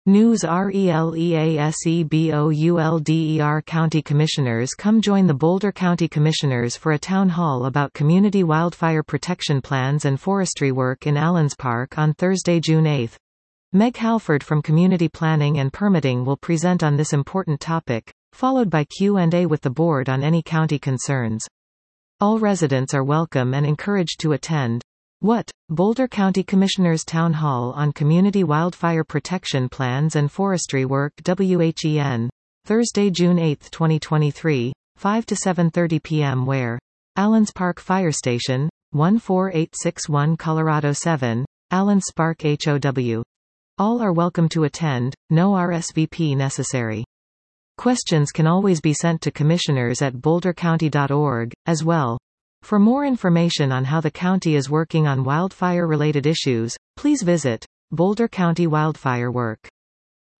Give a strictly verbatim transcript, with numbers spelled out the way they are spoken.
News RELEASEBOULDER County Commissioners come join the Boulder County Commissioners for a town hall about community wildfire protection plans and forestry work in Allens Park on Thursday, June eighth. Meg Halford from Community Planning and Permitting will present on this important topic, followed by Q and A with the board on any county concerns. All residents are welcome and encouraged to attend. What? Boulder County Commissioners Town Hall on Community Wildfire Protection Plans and Forestry Work W H E N. Thursday, June eighth, twenty twenty-three, five to seven thirty p m Where? Allens Park Fire Station, one four eight six one Colorado seven, Allens Park H O W. All are welcome to attend, no R S V P necessary. Questions can always be sent to commissioners at boulder county dot org, as well. For more information on how the county is working on wildfire-related issues, please visit Boulder County Wildfire Work.